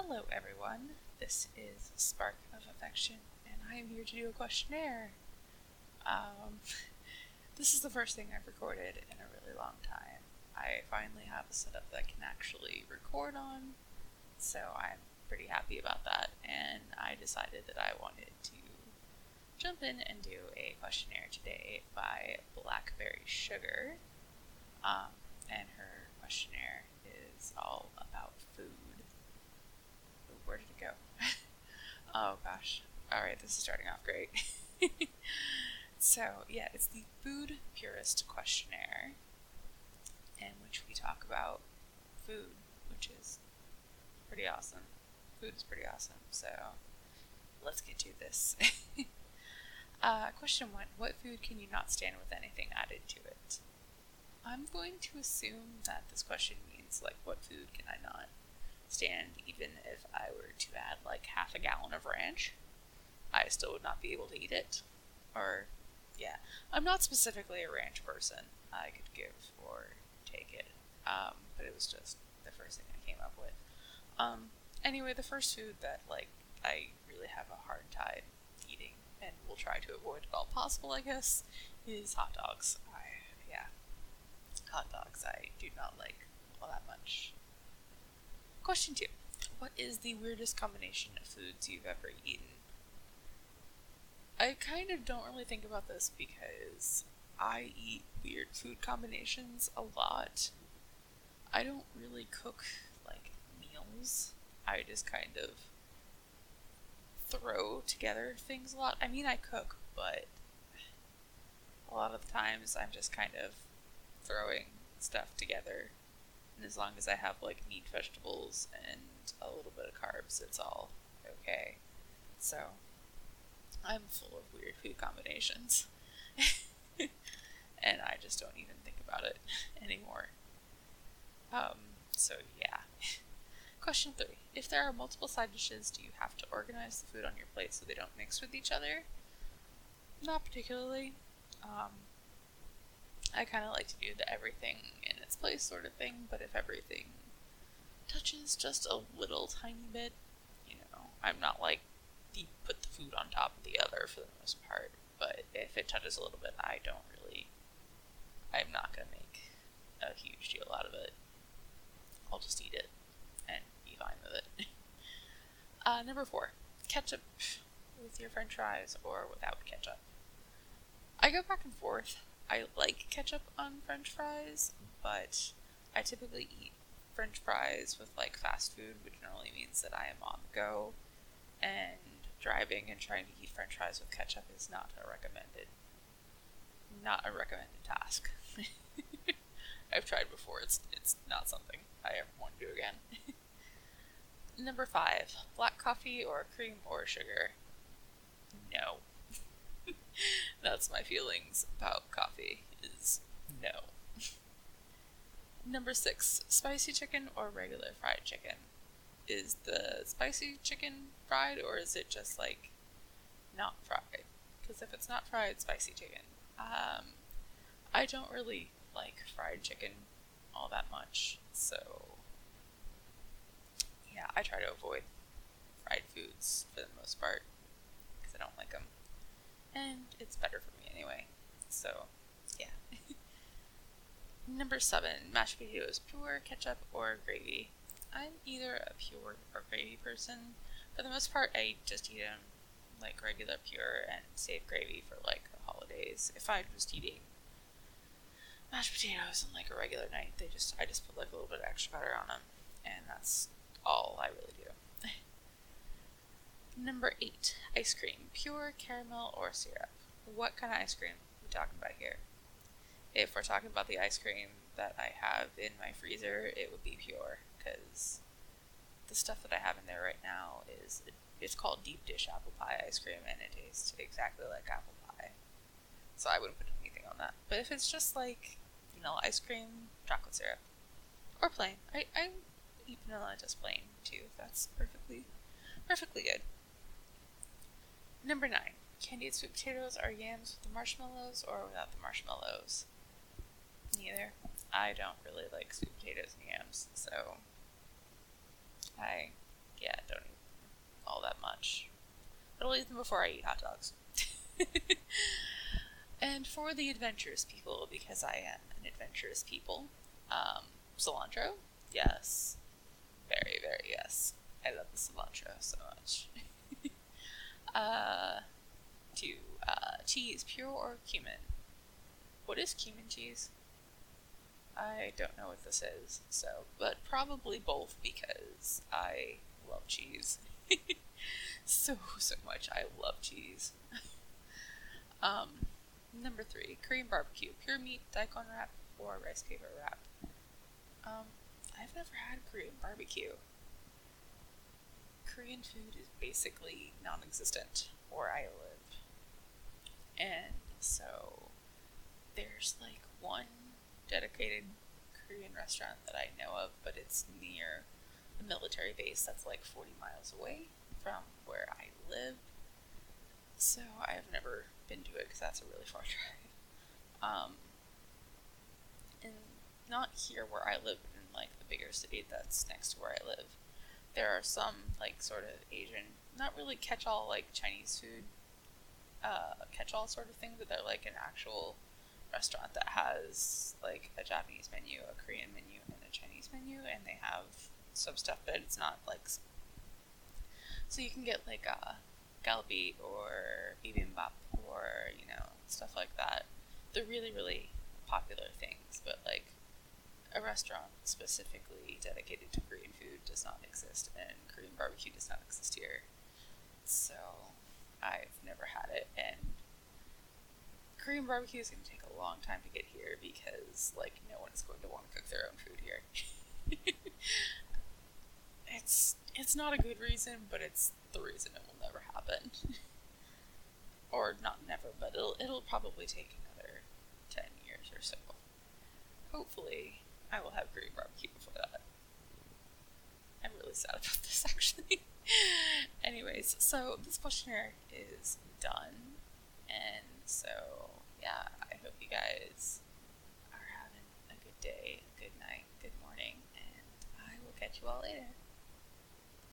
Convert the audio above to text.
Hello everyone, this is Spark of Affection, and I am here to do a questionnaire. This is the first thing I've recorded in a really long time. I finally have a setup that I can actually record on, so I'm pretty happy about that, and I decided that I wanted to jump in and do a questionnaire today by Blackberry Sugar, and her questionnaire is all about food. Where did it go? Oh gosh. Alright, this is starting off great. So, yeah, it's the Food Purist Questionnaire, in which we talk about food, which is pretty awesome. Food is pretty awesome, so let's get to this. Question 1. What food can you not stand with anything added to it? I'm going to assume that this question means, like, what food can I not stand even if I were to add like half a gallon of ranch? I still would not be able to eat it. Or, yeah, I'm not specifically a ranch person. I could give or take it, but it was just the first thing I came up with. Anyway, the first food that like I really have a hard time eating and will try to avoid at all possible, I guess, is hot dogs. Hot dogs I do not like all that much. Question 2. What is the weirdest combination of foods you've ever eaten? I kind of don't really think about this because I eat weird food combinations a lot. I don't really cook, like, meals. I just kind of throw together things a lot. I mean, I cook, but a lot of the times I'm just kind of throwing stuff together. And as long as I have like meat, vegetables, and a little bit of carbs, it's all okay. So I'm full of weird food combinations. And I just don't even think about it anymore. So yeah. Question 3. If there are multiple side dishes, do you have to organize the food on your plate so they don't mix with each other? Not particularly. I kind of like to do the everything in its place sort of thing, but if everything touches just a little tiny bit, I'm not like put the food on top of the other for the most part, but if it touches a little bit, I'm not going to make a huge deal out of it. I'll just eat it and be fine with it. Number 4, ketchup with your french fries or without ketchup. I go back and forth. I like ketchup on french fries, but I typically eat french fries with like fast food, which normally means that I am on the go, and driving and trying to eat french fries with ketchup is not a recommended task. I've tried before, it's not something I ever want to do again. Number 5, black coffee or cream or sugar? No. That's my feelings about coffee, is no. Number 6, spicy chicken or regular fried chicken? Is the spicy chicken fried, or is it just, like, not fried? Because if it's not fried, spicy chicken. I don't really like fried chicken all that much, so yeah, I try to avoid fried foods for the most part, because I don't like them. And it's better for me anyway, so yeah. Number 7, mashed potatoes, pure, ketchup, or gravy? I'm either a pure or gravy person. For the most part, I just eat them like regular pure and save gravy for like the holidays. If I'm just eating mashed potatoes on like a regular night, I just put like a little bit of extra butter on them, and that's all I really do. Number 8, ice cream, pure, caramel, or syrup? What kind of ice cream are we talking about here? If we're talking about the ice cream that I have in my freezer, it would be pure, because the stuff that I have in there right now it's called deep dish apple pie ice cream, and it tastes exactly like apple pie. So I wouldn't put anything on that. But if it's just like vanilla ice cream, chocolate syrup, or plain, I eat vanilla just plain too. That's perfectly good. Number 9, candied sweet potatoes or yams with the marshmallows or without the marshmallows? Neither. I don't really like sweet potatoes and yams, so will eat them before I eat hot dogs. And for the adventurous people, because I am an adventurous people, cilantro, yes. Very, very yes. I love the cilantro so much. 2. Cheese, pure or cumin? What is cumin cheese? I don't know what this is, but probably both because I love cheese. so much. I love cheese. Number 3, Korean barbecue, pure meat, daikon wrap, or rice paper wrap. I've never had Korean barbecue. Korean food is basically non-existent where I live. And so there's like one dedicated Korean restaurant that I know of, but it's near a military base that's like 40 miles away from where I live. So I've never been to it because that's a really far drive. And not here where I live, but in like the bigger city that's next to where I live. There are some like sort of Asian, not really catch-all like Chinese food, catch-all sort of thing, but they're like an actual restaurant that has like a Japanese menu, a Korean menu, and a Chinese menu, and they have some stuff, but it's not like. So you can get like galbi or bibimbap or stuff like that. They're really, really popular things, but like a restaurant specifically dedicated to Korean food does not exist, and Korean barbecue does not exist here. So I've never had it, and Korean barbecue is going to take a long time to get here because like no one is going to want to cook their own food here. It's not a good reason, but it's the reason it will never happen. Or not never, but it'll probably take another 10 years or so. Hopefully, I will have Korean barbecue before that. I'm really sad about this, actually. Anyways, so this questionnaire is done, and so, yeah,